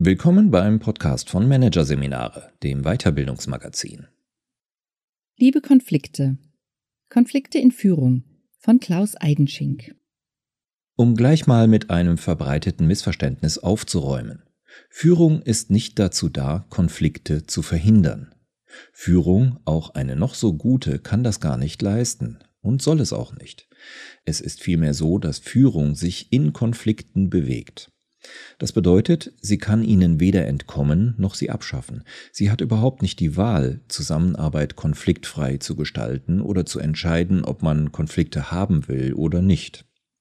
Willkommen beim Podcast von Managerseminare, dem Weiterbildungsmagazin. Liebe Konflikte. Konflikte in Führung von Klaus Eidenschink. Um gleich mal mit einem verbreiteten Missverständnis aufzuräumen. Führung ist nicht dazu da, Konflikte zu verhindern. Führung, auch eine noch so gute, kann das gar nicht leisten und soll es auch nicht. Es ist vielmehr so, dass Führung sich in Konflikten bewegt. Das bedeutet, sie kann ihnen weder entkommen noch sie abschaffen. Sie hat überhaupt nicht die Wahl, Zusammenarbeit konfliktfrei zu gestalten oder zu entscheiden, ob man Konflikte haben will oder nicht.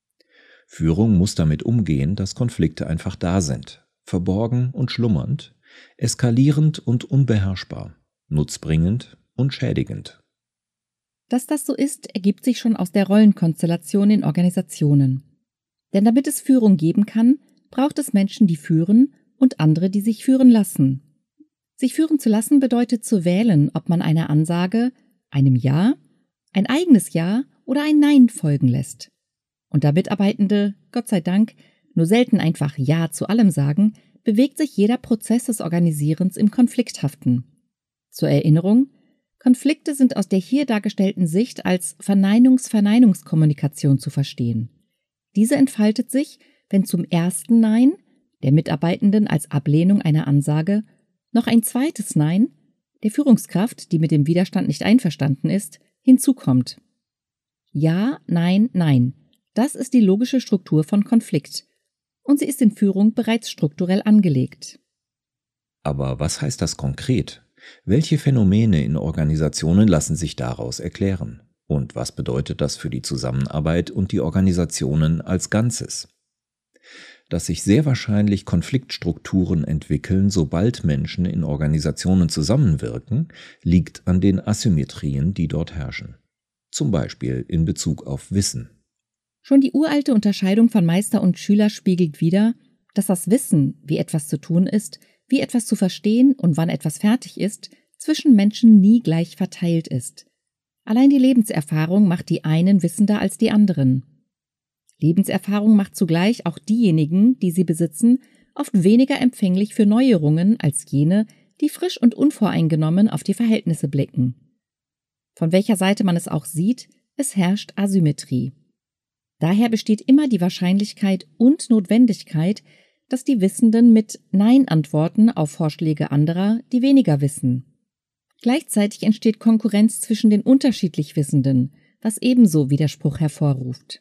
Führung muss damit umgehen, dass Konflikte einfach da sind, verborgen und schlummernd, eskalierend und unbeherrschbar, nutzbringend und schädigend. Dass das so ist, ergibt sich schon aus der Rollenkonstellation in Organisationen. Denn damit es Führung geben kann, braucht es Menschen, die führen und andere, die sich führen lassen. Sich führen zu lassen bedeutet zu wählen, ob man einer Ansage, einem Ja, ein eigenes Ja oder ein Nein folgen lässt. Und da Mitarbeitende, Gott sei Dank, nur selten einfach Ja zu allem sagen, bewegt sich jeder Prozess des Organisierens im Konflikthaften. Zur Erinnerung: Konflikte sind aus der hier dargestellten Sicht als Verneinungs-Verneinungskommunikation zu verstehen. Diese entfaltet sich, wenn zum ersten Nein, der Mitarbeitenden als Ablehnung einer Ansage, noch ein zweites Nein, der Führungskraft, die mit dem Widerstand nicht einverstanden ist, hinzukommt. Ja, nein, nein. Das ist die logische Struktur von Konflikt. Und sie ist in Führung bereits strukturell angelegt. Aber was heißt das konkret? Welche Phänomene in Organisationen lassen sich daraus erklären? Und was bedeutet das für die Zusammenarbeit und die Organisationen als Ganzes? Dass sich sehr wahrscheinlich Konfliktstrukturen entwickeln, sobald Menschen in Organisationen zusammenwirken, liegt an den Asymmetrien, die dort herrschen. Zum Beispiel in Bezug auf Wissen. Schon die uralte Unterscheidung von Meister und Schüler spiegelt wider, dass das Wissen, wie etwas zu tun ist, wie etwas zu verstehen und wann etwas fertig ist, zwischen Menschen nie gleich verteilt ist. Allein die Lebenserfahrung macht die einen wissender als die anderen. Lebenserfahrung macht zugleich auch diejenigen, die sie besitzen, oft weniger empfänglich für Neuerungen als jene, die frisch und unvoreingenommen auf die Verhältnisse blicken. Von welcher Seite man es auch sieht, es herrscht Asymmetrie. Daher besteht immer die Wahrscheinlichkeit und Notwendigkeit, dass die Wissenden mit Nein antworten auf Vorschläge anderer, die weniger wissen. Gleichzeitig entsteht Konkurrenz zwischen den unterschiedlich Wissenden, was ebenso Widerspruch hervorruft.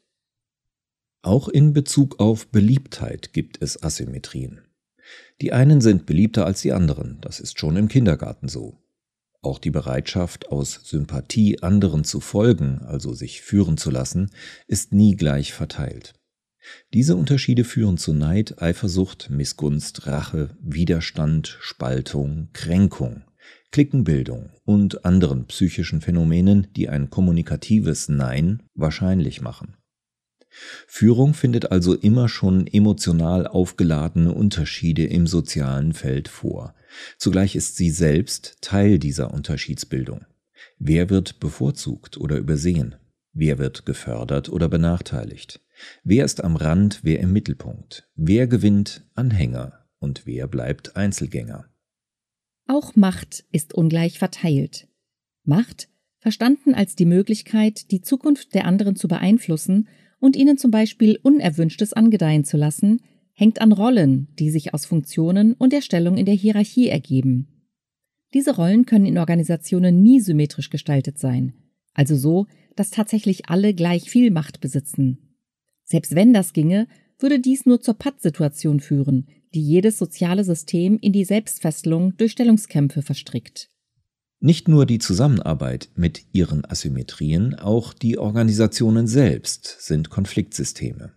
Auch in Bezug auf Beliebtheit gibt es Asymmetrien. Die einen sind beliebter als die anderen, das ist schon im Kindergarten so. Auch die Bereitschaft, aus Sympathie anderen zu folgen, also sich führen zu lassen, ist nie gleich verteilt. Diese Unterschiede führen zu Neid, Eifersucht, Missgunst, Rache, Widerstand, Spaltung, Kränkung, Cliquenbildung und anderen psychischen Phänomenen, die ein kommunikatives Nein wahrscheinlich machen. Führung findet also immer schon emotional aufgeladene Unterschiede im sozialen Feld vor. Zugleich ist sie selbst Teil dieser Unterschiedsbildung. Wer wird bevorzugt oder übersehen? Wer wird gefördert oder benachteiligt? Wer ist am Rand, wer im Mittelpunkt? Wer gewinnt Anhänger und wer bleibt Einzelgänger? Auch Macht ist ungleich verteilt. Macht, verstanden als die Möglichkeit, die Zukunft der anderen zu beeinflussen und ihnen zum Beispiel Unerwünschtes angedeihen zu lassen, hängt an Rollen, die sich aus Funktionen und der Stellung in der Hierarchie ergeben. Diese Rollen können in Organisationen nie symmetrisch gestaltet sein, also so, dass tatsächlich alle gleich viel Macht besitzen. Selbst wenn das ginge, würde dies nur zur Pattsituation führen, die jedes soziale System in die Selbstfesselung durch Stellungskämpfe verstrickt. Nicht nur die Zusammenarbeit mit ihren Asymmetrien, auch die Organisationen selbst sind Konfliktsysteme.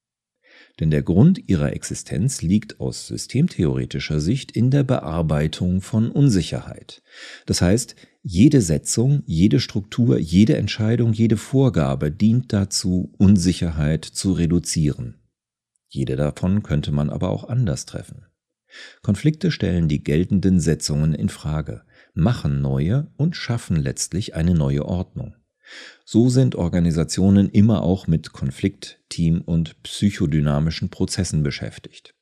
Denn der Grund ihrer Existenz liegt aus systemtheoretischer Sicht in der Bearbeitung von Unsicherheit. Das heißt, jede Setzung, jede Struktur, jede Entscheidung, jede Vorgabe dient dazu, Unsicherheit zu reduzieren. Jede davon könnte man aber auch anders treffen. Konflikte stellen die geltenden Setzungen in Frage, machen neue und schaffen letztlich eine neue Ordnung. So sind Organisationen immer auch mit Konflikt-, Team- und psychodynamischen Prozessen beschäftigt.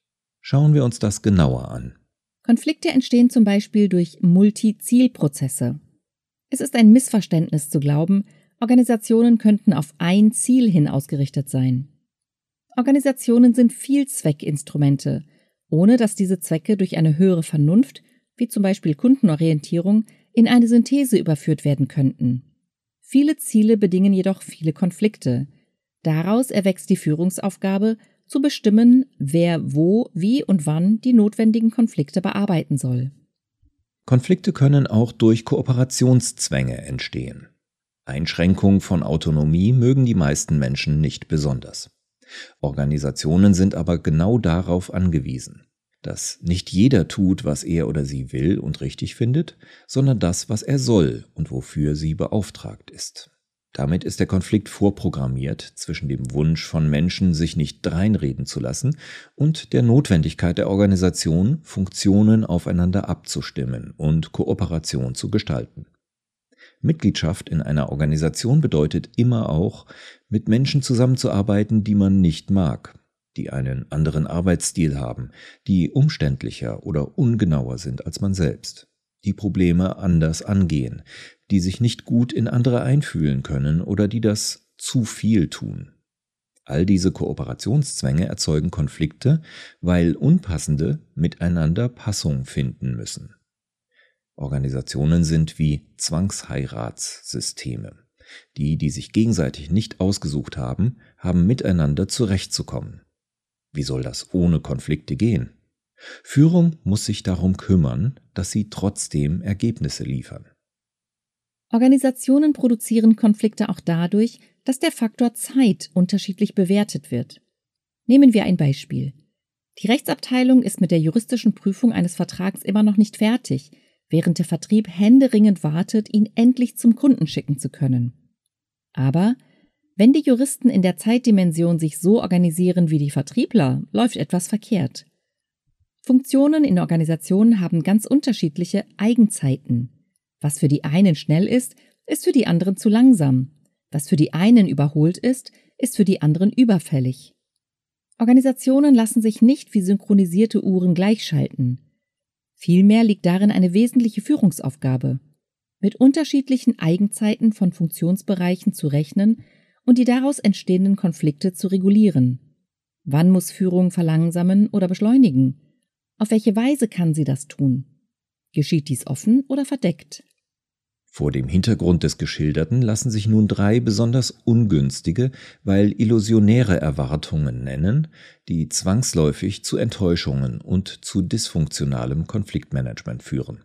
Schauen wir uns das genauer an. Konflikte entstehen zum Beispiel durch Multizielprozesse. Es ist ein Missverständnis zu glauben, Organisationen könnten auf ein Ziel hin ausgerichtet sein. Organisationen sind Vielzweckinstrumente, ohne dass diese Zwecke durch eine höhere Vernunft, wie zum Beispiel Kundenorientierung, in eine Synthese überführt werden könnten. Viele Ziele bedingen jedoch viele Konflikte. Daraus erwächst die Führungsaufgabe, zu bestimmen, wer wo, wie und wann die notwendigen Konflikte bearbeiten soll. Konflikte können auch durch Kooperationszwänge entstehen. Einschränkungen von Autonomie mögen die meisten Menschen nicht besonders. Organisationen sind aber genau darauf angewiesen, dass nicht jeder tut, was er oder sie will und richtig findet, sondern das, was er soll und wofür sie beauftragt ist. Damit ist der Konflikt vorprogrammiert zwischen dem Wunsch von Menschen, sich nicht dreinreden zu lassen, und der Notwendigkeit der Organisation, Funktionen aufeinander abzustimmen und Kooperation zu gestalten. Mitgliedschaft in einer Organisation bedeutet immer auch, mit Menschen zusammenzuarbeiten, die man nicht mag, die einen anderen Arbeitsstil haben, die umständlicher oder ungenauer sind als man selbst, die Probleme anders angehen, die sich nicht gut in andere einfühlen können oder die das zu viel tun. All diese Kooperationszwänge erzeugen Konflikte, weil Unpassende miteinander Passung finden müssen. Organisationen sind wie Zwangsheiratssysteme. Die sich gegenseitig nicht ausgesucht haben, haben miteinander zurechtzukommen. Wie soll das ohne Konflikte gehen? Führung muss sich darum kümmern, dass sie trotzdem Ergebnisse liefern. Organisationen produzieren Konflikte auch dadurch, dass der Faktor Zeit unterschiedlich bewertet wird. Nehmen wir ein Beispiel. Die Rechtsabteilung ist mit der juristischen Prüfung eines Vertrags immer noch nicht fertig, während der Vertrieb händeringend wartet, ihn endlich zum Kunden schicken zu können. Aber wenn die Juristen in der Zeitdimension sich so organisieren wie die Vertriebler, läuft etwas verkehrt. Funktionen in Organisationen haben ganz unterschiedliche Eigenzeiten. Was für die einen schnell ist, ist für die anderen zu langsam. Was für die einen überholt ist für die anderen überfällig. Organisationen lassen sich nicht wie synchronisierte Uhren gleichschalten. Vielmehr liegt darin eine wesentliche Führungsaufgabe, mit unterschiedlichen Eigenzeiten von Funktionsbereichen zu rechnen und die daraus entstehenden Konflikte zu regulieren. Wann muss Führung verlangsamen oder beschleunigen? Auf welche Weise kann sie das tun? Geschieht dies offen oder verdeckt? Vor dem Hintergrund des Geschilderten lassen sich nun 3 besonders ungünstige, weil illusionäre Erwartungen nennen, die zwangsläufig zu Enttäuschungen und zu dysfunktionalem Konfliktmanagement führen.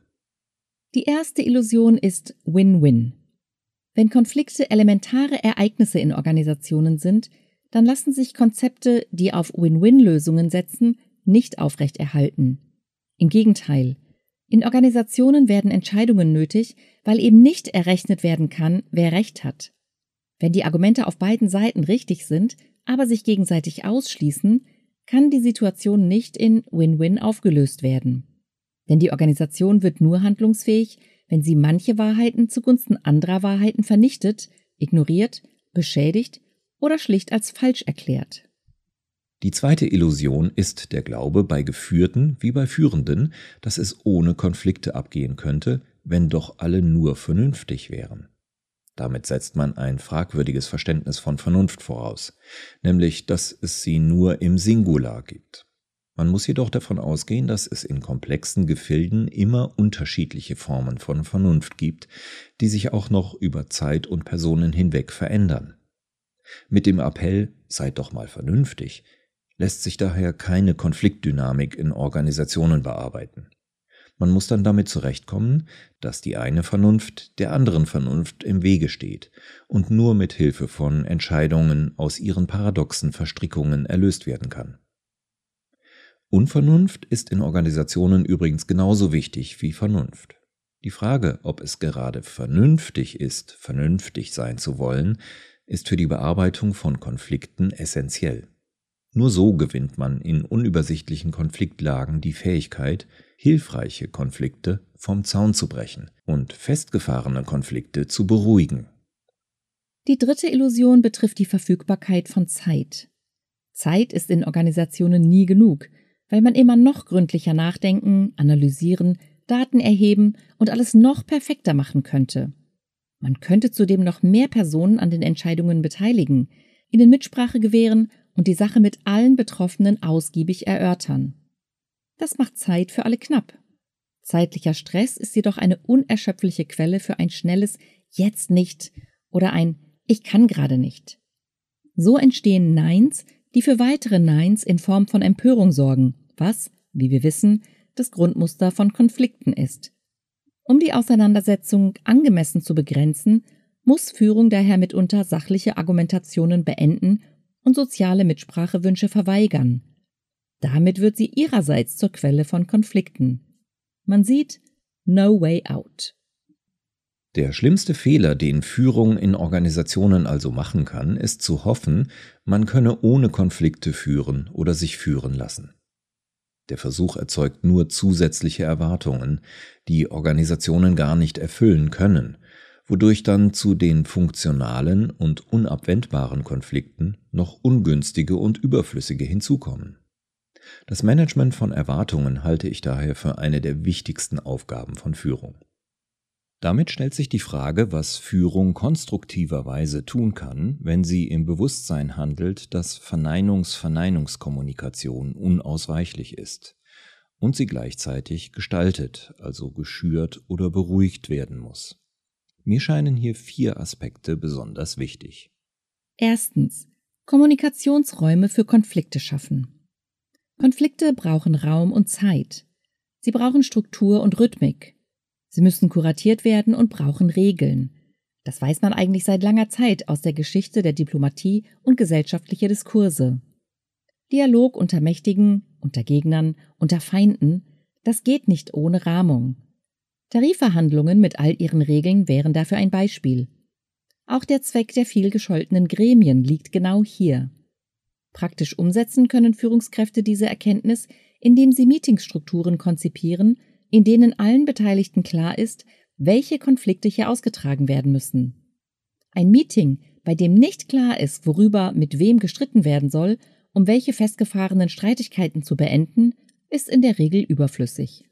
Die erste Illusion ist Win-Win. Wenn Konflikte elementare Ereignisse in Organisationen sind, dann lassen sich Konzepte, die auf Win-Win-Lösungen setzen, nicht aufrechterhalten. Im Gegenteil, in Organisationen werden Entscheidungen nötig, weil eben nicht errechnet werden kann, wer Recht hat. Wenn die Argumente auf beiden Seiten richtig sind, aber sich gegenseitig ausschließen, kann die Situation nicht in Win-Win aufgelöst werden. Denn die Organisation wird nur handlungsfähig, wenn sie manche Wahrheiten zugunsten anderer Wahrheiten vernichtet, ignoriert, beschädigt oder schlicht als falsch erklärt. Die zweite Illusion ist der Glaube bei Geführten wie bei Führenden, dass es ohne Konflikte abgehen könnte, wenn doch alle nur vernünftig wären. Damit setzt man ein fragwürdiges Verständnis von Vernunft voraus, nämlich, dass es sie nur im Singular gibt. Man muss jedoch davon ausgehen, dass es in komplexen Gefilden immer unterschiedliche Formen von Vernunft gibt, die sich auch noch über Zeit und Personen hinweg verändern. Mit dem Appell „Seid doch mal vernünftig“ lässt sich daher keine Konfliktdynamik in Organisationen bearbeiten. Man muss dann damit zurechtkommen, dass die eine Vernunft der anderen Vernunft im Wege steht und nur mit Hilfe von Entscheidungen aus ihren paradoxen Verstrickungen erlöst werden kann. Unvernunft ist in Organisationen übrigens genauso wichtig wie Vernunft. Die Frage, ob es gerade vernünftig ist, vernünftig sein zu wollen, ist für die Bearbeitung von Konflikten essentiell. Nur so gewinnt man in unübersichtlichen Konfliktlagen die Fähigkeit, hilfreiche Konflikte vom Zaun zu brechen und festgefahrene Konflikte zu beruhigen. Die dritte Illusion betrifft die Verfügbarkeit von Zeit. Zeit ist in Organisationen nie genug, weil man immer noch gründlicher nachdenken, analysieren, Daten erheben und alles noch perfekter machen könnte. Man könnte zudem noch mehr Personen an den Entscheidungen beteiligen, ihnen Mitsprache gewähren und die Sache mit allen Betroffenen ausgiebig erörtern. Das macht Zeit für alle knapp. Zeitlicher Stress ist jedoch eine unerschöpfliche Quelle für ein schnelles „Jetzt nicht" oder ein „Ich kann gerade nicht". So entstehen Neins, die für weitere Neins in Form von Empörung sorgen, was, wie wir wissen, das Grundmuster von Konflikten ist. Um die Auseinandersetzung angemessen zu begrenzen, muss Führung daher mitunter sachliche Argumentationen beenden und soziale Mitsprachewünsche verweigern. Damit wird sie ihrerseits zur Quelle von Konflikten. Man sieht No way out. Der schlimmste Fehler, den Führung in Organisationen also machen kann, ist zu hoffen, man könne ohne Konflikte führen oder sich führen lassen. Der Versuch erzeugt nur zusätzliche Erwartungen, die Organisationen gar nicht erfüllen können, wodurch dann zu den funktionalen und unabwendbaren Konflikten noch ungünstige und überflüssige hinzukommen. Das Management von Erwartungen halte ich daher für eine der wichtigsten Aufgaben von Führung. Damit stellt sich die Frage, was Führung konstruktiverweise tun kann, wenn sie im Bewusstsein handelt, dass Verneinungskommunikation unausweichlich ist und sie gleichzeitig gestaltet, also geschürt oder beruhigt werden muss. Mir scheinen hier 4 Aspekte besonders wichtig. Erstens. Kommunikationsräume für Konflikte schaffen. Konflikte brauchen Raum und Zeit. Sie brauchen Struktur und Rhythmik. Sie müssen kuratiert werden und brauchen Regeln. Das weiß man eigentlich seit langer Zeit aus der Geschichte der Diplomatie und gesellschaftlicher Diskurse. Dialog unter Mächtigen, unter Gegnern, unter Feinden, das geht nicht ohne Rahmung. Tarifverhandlungen mit all ihren Regeln wären dafür ein Beispiel. Auch der Zweck der viel gescholtenen Gremien liegt genau hier. Praktisch umsetzen können Führungskräfte diese Erkenntnis, indem sie Meetingstrukturen konzipieren, in denen allen Beteiligten klar ist, welche Konflikte hier ausgetragen werden müssen. Ein Meeting, bei dem nicht klar ist, worüber mit wem gestritten werden soll, um welche festgefahrenen Streitigkeiten zu beenden, ist in der Regel überflüssig.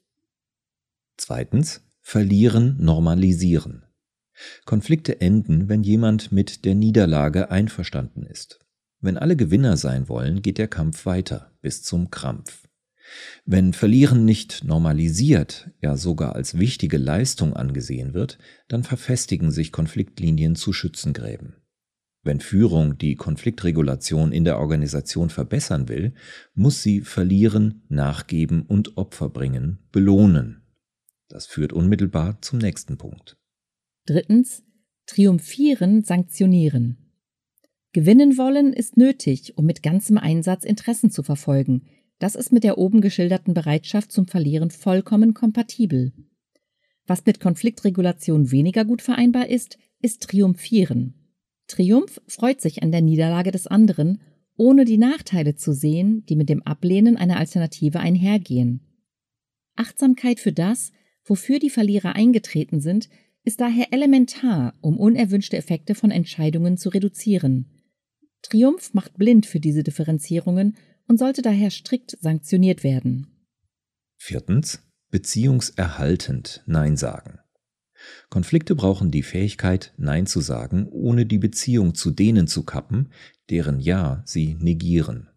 Zweitens, verlieren, normalisieren. Konflikte enden, wenn jemand mit der Niederlage einverstanden ist. Wenn alle Gewinner sein wollen, geht der Kampf weiter, bis zum Krampf. Wenn Verlieren nicht normalisiert, ja sogar als wichtige Leistung angesehen wird, dann verfestigen sich Konfliktlinien zu Schützengräben. Wenn Führung die Konfliktregulation in der Organisation verbessern will, muss sie verlieren, nachgeben und Opfer bringen, belohnen. Das führt unmittelbar zum nächsten Punkt. Drittens. Triumphieren, sanktionieren. Gewinnen wollen ist nötig, um mit ganzem Einsatz Interessen zu verfolgen. Das ist mit der oben geschilderten Bereitschaft zum Verlieren vollkommen kompatibel. Was mit Konfliktregulation weniger gut vereinbar ist, ist Triumphieren. Triumph freut sich an der Niederlage des anderen, ohne die Nachteile zu sehen, die mit dem Ablehnen einer Alternative einhergehen. Achtsamkeit für das, wofür die Verlierer eingetreten sind, ist daher elementar, um unerwünschte Effekte von Entscheidungen zu reduzieren. Triumph macht blind für diese Differenzierungen und sollte daher strikt sanktioniert werden. Viertens, beziehungserhaltend Nein sagen. Konflikte brauchen die Fähigkeit, Nein zu sagen, ohne die Beziehung zu denen zu kappen, deren Ja sie negieren.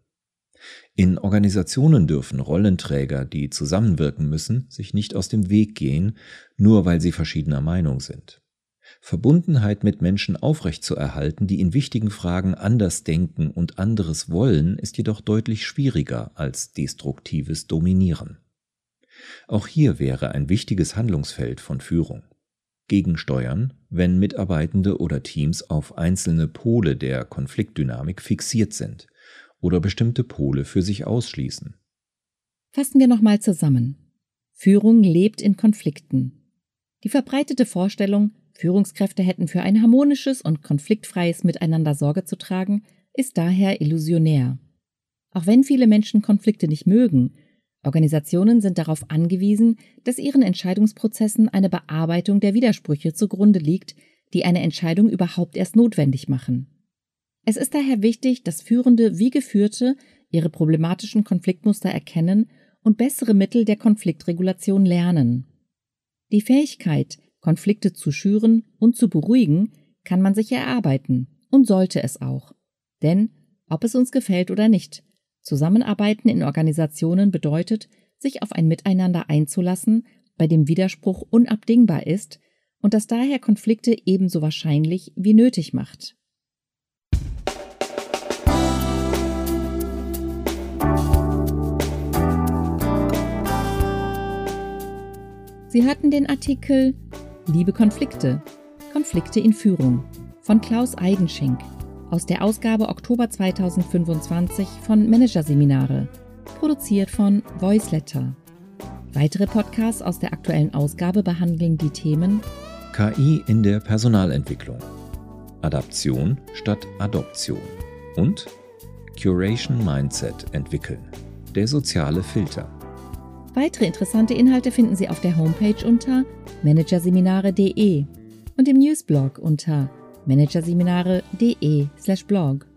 In Organisationen dürfen Rollenträger, die zusammenwirken müssen, sich nicht aus dem Weg gehen, nur weil sie verschiedener Meinung sind. Verbundenheit mit Menschen aufrechtzuerhalten, die in wichtigen Fragen anders denken und anderes wollen, ist jedoch deutlich schwieriger als destruktives Dominieren. Auch hier wäre ein wichtiges Handlungsfeld von Führung. Gegensteuern, wenn Mitarbeitende oder Teams auf einzelne Pole der Konfliktdynamik fixiert sind oder bestimmte Pole für sich ausschließen. Fassen wir nochmal zusammen. Führung lebt in Konflikten. Die verbreitete Vorstellung, Führungskräfte hätten für ein harmonisches und konfliktfreies Miteinander Sorge zu tragen, ist daher illusionär. Auch wenn viele Menschen Konflikte nicht mögen, Organisationen sind darauf angewiesen, dass ihren Entscheidungsprozessen eine Bearbeitung der Widersprüche zugrunde liegt, die eine Entscheidung überhaupt erst notwendig machen. Es ist daher wichtig, dass Führende wie Geführte ihre problematischen Konfliktmuster erkennen und bessere Mittel der Konfliktregulation lernen. Die Fähigkeit, Konflikte zu schüren und zu beruhigen, kann man sich erarbeiten und sollte es auch. Denn, ob es uns gefällt oder nicht, Zusammenarbeiten in Organisationen bedeutet, sich auf ein Miteinander einzulassen, bei dem Widerspruch unabdingbar ist und das daher Konflikte ebenso wahrscheinlich wie nötig macht. Sie hörten den Artikel Liebe Konflikte, Konflikte in Führung von Klaus Eidenschink aus der Ausgabe Oktober 2025 von Managerseminare, produziert von Voiceletter. Weitere Podcasts aus der aktuellen Ausgabe behandeln die Themen KI in der Personalentwicklung, Adaption statt Adoption und Curation Mindset entwickeln, der soziale Filter. Weitere interessante Inhalte finden Sie auf der Homepage unter managerseminare.de und im Newsblog unter managerseminare.de/blog.